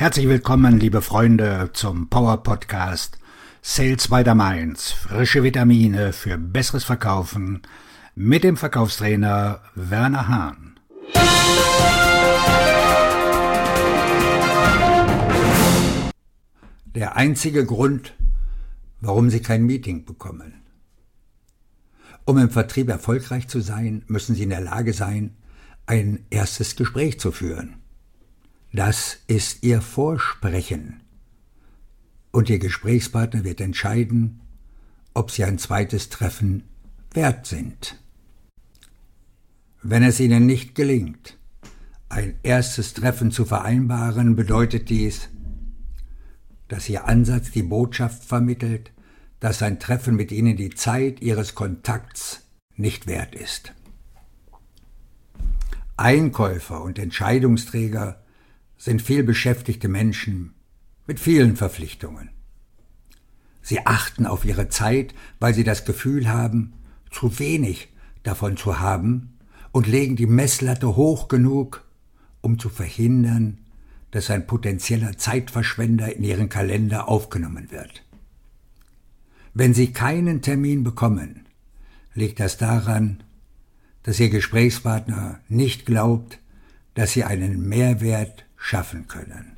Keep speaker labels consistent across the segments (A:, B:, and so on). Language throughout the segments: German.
A: Herzlich willkommen, liebe Freunde, zum Power Podcast Sales by the Mainz. Frische Vitamine für besseres Verkaufen mit dem Verkaufstrainer Werner Hahn. Der einzige Grund, warum Sie kein Meeting bekommen. Um im Vertrieb erfolgreich zu sein, müssen Sie in der Lage sein, ein erstes Gespräch zu führen. Das ist Ihr Vorsprechen. Und Ihr Gesprächspartner wird entscheiden, ob Sie ein zweites Treffen wert sind. Wenn es Ihnen nicht gelingt, ein erstes Treffen zu vereinbaren, bedeutet dies, dass Ihr Ansatz die Botschaft vermittelt, dass ein Treffen mit Ihnen die Zeit Ihres Kontakts nicht wert ist. Einkäufer und Entscheidungsträger sind vielbeschäftigte Menschen mit vielen Verpflichtungen. Sie achten auf ihre Zeit, weil sie das Gefühl haben, zu wenig davon zu haben und legen die Messlatte hoch genug, um zu verhindern, dass ein potenzieller Zeitverschwender in ihren Kalender aufgenommen wird. Wenn Sie keinen Termin bekommen, liegt das daran, dass Ihr Gesprächspartner nicht glaubt, dass Sie einen Mehrwert schaffen können.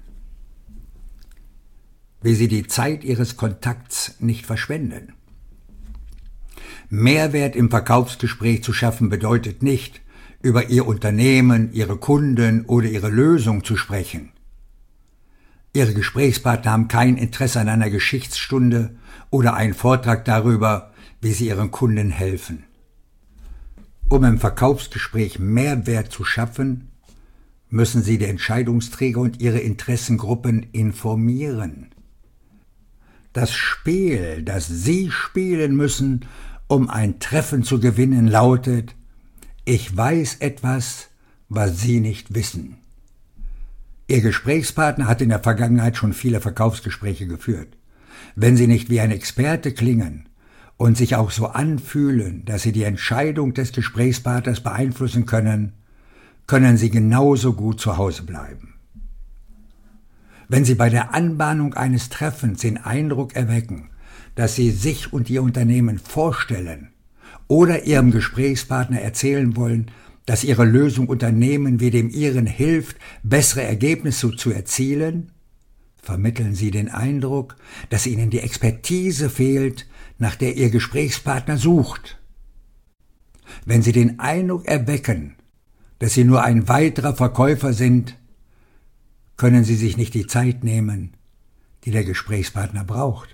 A: Wie Sie die Zeit Ihres Kontakts nicht verschwenden. Mehrwert im Verkaufsgespräch zu schaffen bedeutet nicht, über Ihr Unternehmen, Ihre Kunden oder Ihre Lösung zu sprechen. Ihre Gesprächspartner haben kein Interesse an einer Geschichtsstunde oder einen Vortrag darüber, wie Sie Ihren Kunden helfen. Um im Verkaufsgespräch Mehrwert zu schaffen, müssen Sie die Entscheidungsträger und ihre Interessengruppen informieren. Das Spiel, das Sie spielen müssen, um ein Treffen zu gewinnen, lautet: Ich weiß etwas, was Sie nicht wissen. Ihr Gesprächspartner hat in der Vergangenheit schon viele Verkaufsgespräche geführt. Wenn Sie nicht wie ein Experte klingen und sich auch so anfühlen, dass Sie die Entscheidung des Gesprächspartners beeinflussen können, können Sie genauso gut zu Hause bleiben. Wenn Sie bei der Anbahnung eines Treffens den Eindruck erwecken, dass Sie sich und Ihr Unternehmen vorstellen oder Ihrem Gesprächspartner erzählen wollen, dass Ihre Lösung Unternehmen wie dem Ihren hilft, bessere Ergebnisse zu erzielen, vermitteln Sie den Eindruck, dass Ihnen die Expertise fehlt, nach der Ihr Gesprächspartner sucht. Wenn Sie den Eindruck erwecken, dass Sie nur ein weiterer Verkäufer sind, können Sie sich nicht die Zeit nehmen, die der Gesprächspartner braucht.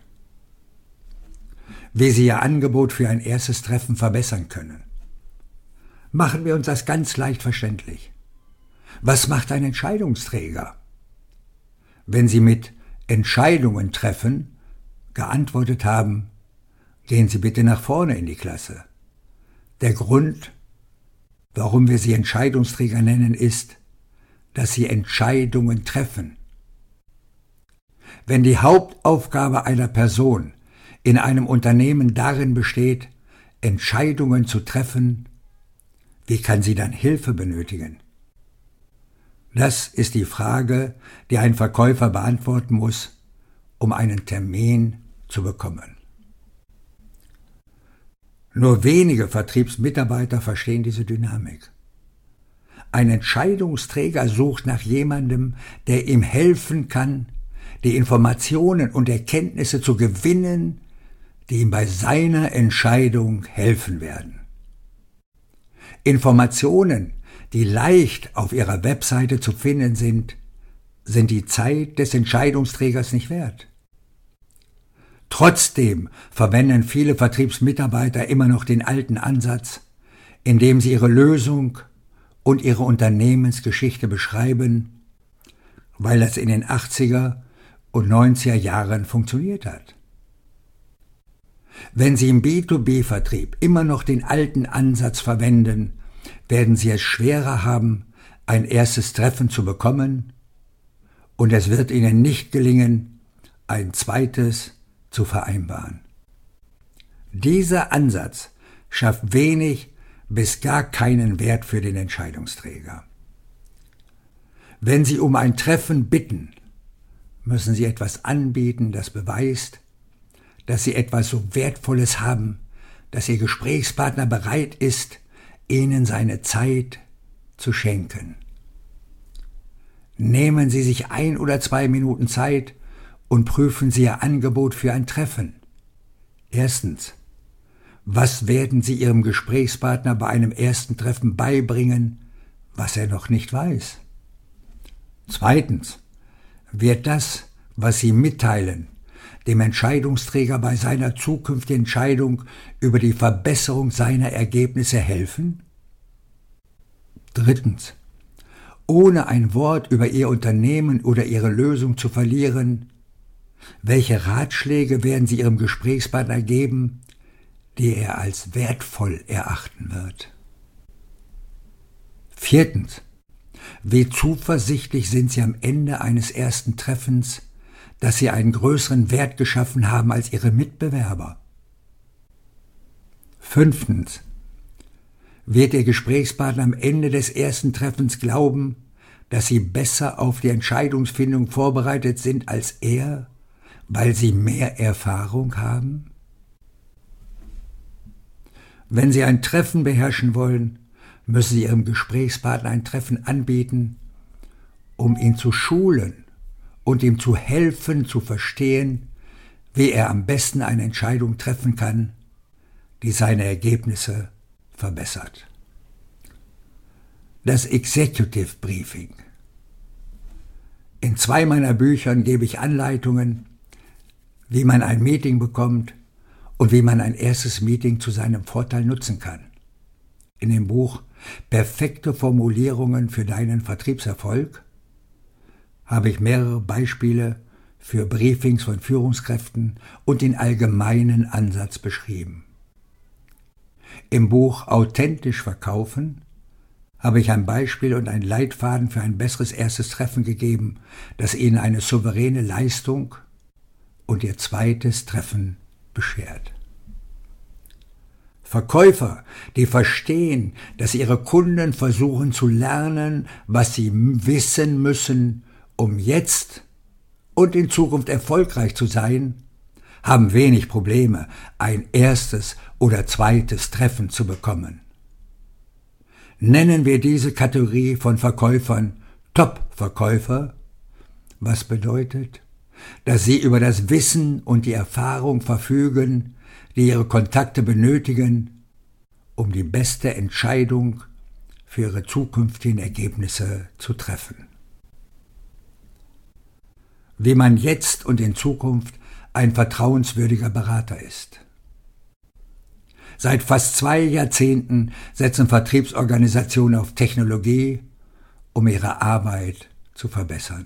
A: Wie Sie Ihr Angebot für ein erstes Treffen verbessern können. Machen wir uns das ganz leicht verständlich. Was macht ein Entscheidungsträger? Wenn Sie mit Entscheidungen treffen geantwortet haben, gehen Sie bitte nach vorne in die Klasse. Der Grund, warum wir sie Entscheidungsträger nennen, ist, dass sie Entscheidungen treffen. Wenn die Hauptaufgabe einer Person in einem Unternehmen darin besteht, Entscheidungen zu treffen, wie kann sie dann Hilfe benötigen? Das ist die Frage, die ein Verkäufer beantworten muss, um einen Termin zu bekommen. Nur wenige Vertriebsmitarbeiter verstehen diese Dynamik. Ein Entscheidungsträger sucht nach jemandem, der ihm helfen kann, die Informationen und Erkenntnisse zu gewinnen, die ihm bei seiner Entscheidung helfen werden. Informationen, die leicht auf Ihrer Webseite zu finden sind die Zeit des Entscheidungsträgers nicht wert. Trotzdem verwenden viele Vertriebsmitarbeiter immer noch den alten Ansatz, indem sie ihre Lösung und ihre Unternehmensgeschichte beschreiben, weil das in den 80er und 90er Jahren funktioniert hat. Wenn Sie im B2B-Vertrieb immer noch den alten Ansatz verwenden, werden Sie es schwerer haben, ein erstes Treffen zu bekommen, und es wird Ihnen nicht gelingen, ein zweites zu vereinbaren. Dieser Ansatz schafft wenig bis gar keinen Wert für den Entscheidungsträger. Wenn Sie um ein Treffen bitten müssen Sie etwas anbieten, das beweist, dass Sie etwas so Wertvolles haben, dass Ihr Gesprächspartner bereit ist, Ihnen seine Zeit zu schenken. Nehmen Sie sich 1 oder 2 Minuten Zeit und prüfen Sie Ihr Angebot für ein Treffen. Erstens: Was werden Sie Ihrem Gesprächspartner bei einem ersten Treffen beibringen, was er noch nicht weiß? Zweitens: Wird das, was Sie mitteilen, dem Entscheidungsträger bei seiner zukünftigen Entscheidung über die Verbesserung seiner Ergebnisse helfen? Drittens: Ohne ein Wort über Ihr Unternehmen oder Ihre Lösung zu verlieren, welche Ratschläge werden Sie Ihrem Gesprächspartner geben, die er als wertvoll erachten wird? Viertens: Wie zuversichtlich sind Sie am Ende eines ersten Treffens, dass Sie einen größeren Wert geschaffen haben als Ihre Mitbewerber? Fünftens: Wird Ihr Gesprächspartner am Ende des ersten Treffens glauben, dass Sie besser auf die Entscheidungsfindung vorbereitet sind als er, weil Sie mehr Erfahrung haben? Wenn Sie ein Treffen beherrschen wollen, müssen Sie Ihrem Gesprächspartner ein Treffen anbieten, um ihn zu schulen und ihm zu helfen, zu verstehen, wie er am besten eine Entscheidung treffen kann, die seine Ergebnisse verbessert. Das Executive Briefing. In 2 meiner Büchern gebe ich Anleitungen, wie man ein Meeting bekommt und wie man ein erstes Meeting zu seinem Vorteil nutzen kann. In dem Buch Perfekte Formulierungen für deinen Vertriebserfolg habe ich mehrere Beispiele für Briefings von Führungskräften und den allgemeinen Ansatz beschrieben. Im Buch Authentisch verkaufen habe ich ein Beispiel und einen Leitfaden für ein besseres erstes Treffen gegeben, das Ihnen eine souveräne Leistung und Ihr zweites Treffen beschert. Verkäufer, die verstehen, dass ihre Kunden versuchen zu lernen, was sie wissen müssen, um jetzt und in Zukunft erfolgreich zu sein, haben wenig Probleme, ein erstes oder zweites Treffen zu bekommen. Nennen wir diese Kategorie von Verkäufern Top-Verkäufer, was bedeutet, dass sie über das Wissen und die Erfahrung verfügen, die ihre Kontakte benötigen, um die beste Entscheidung für ihre zukünftigen Ergebnisse zu treffen. Wie man jetzt und in Zukunft ein vertrauenswürdiger Berater ist. Seit fast 2 Jahrzehnten setzen Vertriebsorganisationen auf Technologie, um ihre Arbeit zu verbessern.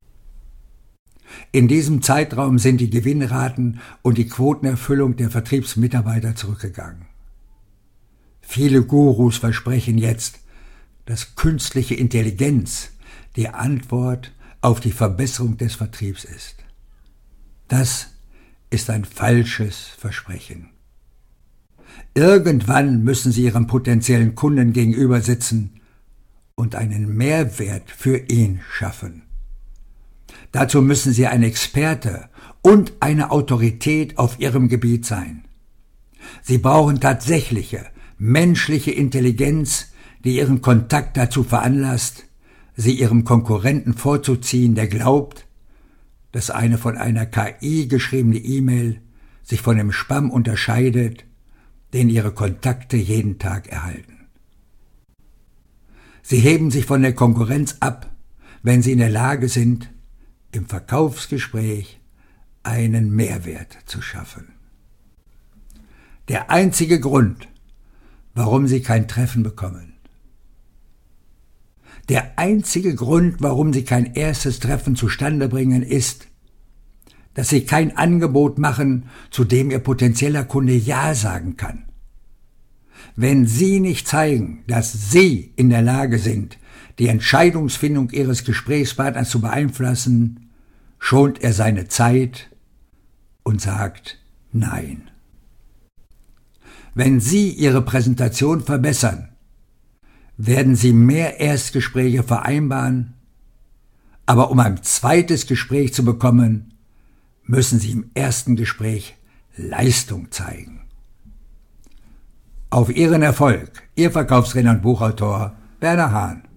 A: In diesem Zeitraum sind die Gewinnraten und die Quotenerfüllung der Vertriebsmitarbeiter zurückgegangen. Viele Gurus versprechen jetzt, dass künstliche Intelligenz die Antwort auf die Verbesserung des Vertriebs ist. Das ist ein falsches Versprechen. Irgendwann müssen Sie Ihrem potenziellen Kunden gegenüber sitzen und einen Mehrwert für ihn schaffen. Dazu müssen Sie ein Experte und eine Autorität auf Ihrem Gebiet sein. Sie brauchen tatsächliche, menschliche Intelligenz, die Ihren Kontakt dazu veranlasst, Sie Ihrem Konkurrenten vorzuziehen, der glaubt, dass eine von einer KI geschriebene E-Mail sich von dem Spam unterscheidet, den Ihre Kontakte jeden Tag erhalten. Sie heben sich von der Konkurrenz ab, wenn Sie in der Lage sind, im Verkaufsgespräch einen Mehrwert zu schaffen. Der einzige Grund, warum Sie kein Treffen bekommen, der einzige Grund, warum Sie kein erstes Treffen zustande bringen, ist, dass Sie kein Angebot machen, zu dem Ihr potenzieller Kunde Ja sagen kann. Wenn Sie nicht zeigen, dass Sie in der Lage sind, die Entscheidungsfindung Ihres Gesprächspartners zu beeinflussen, schont er seine Zeit und sagt Nein. Wenn Sie Ihre Präsentation verbessern, werden Sie mehr Erstgespräche vereinbaren, Aber um ein zweites Gespräch zu bekommen, müssen Sie im ersten Gespräch Leistung zeigen. Auf Ihren Erfolg, Ihr Verkaufsredner und Buchautor Werner Hahn.